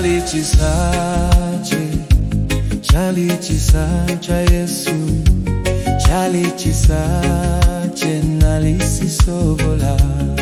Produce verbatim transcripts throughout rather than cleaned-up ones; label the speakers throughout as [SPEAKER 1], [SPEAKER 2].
[SPEAKER 1] chali chisache, chali chisacha Yesu, chali chisache nalisisobola.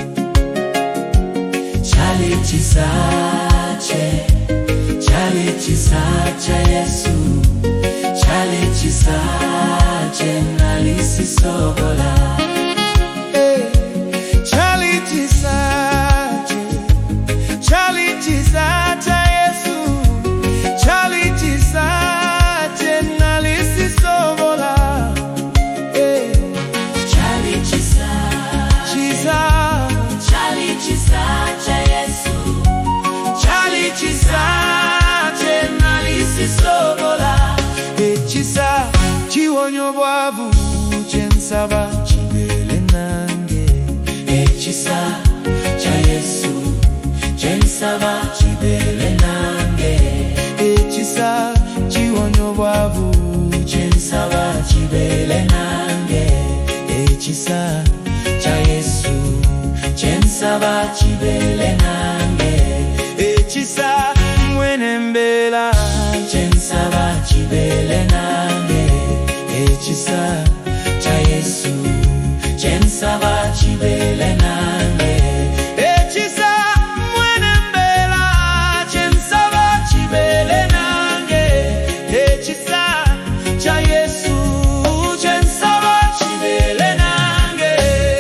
[SPEAKER 1] Chali chisache, chali chisacha Yesu, chali chisache nalisisobola. Hey, chali chisache, chali chisacha Yesu, chali chisache nalisisobola. Hey, chali chisache, chisache, chali chisacha Yesu, chali chisache nalisisobola. Hey, chisa chiwonyo bwavu chensaba chibele nange. Hey, chisa cha Yesu chensaba chibele nange. Hey, chisa chiwonyo bwavu chensaba chibele nange. Hey, chisa cha Yesu chensaba chibele nange. Hey, chisa mwene mbela chensaba chibele nange. Hey, chisa cha Yesu chensaba chibele nange. Hey, chisa mwene mbela chensaba chibele nange. Hey, chisa cha Yesu chensaba chibele nange.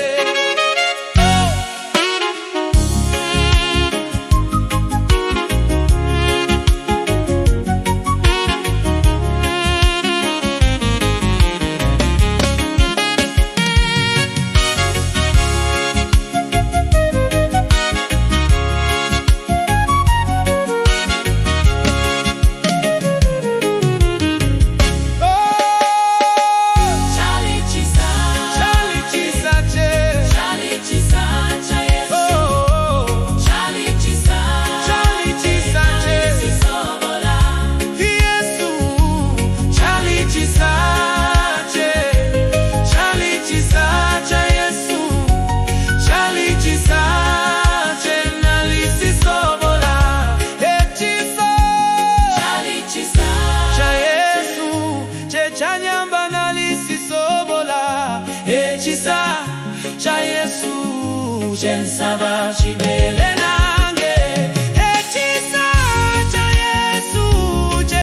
[SPEAKER 1] Chanyamba nalisisobola. Hey, chisa cha Yesu chensaba chibele nange.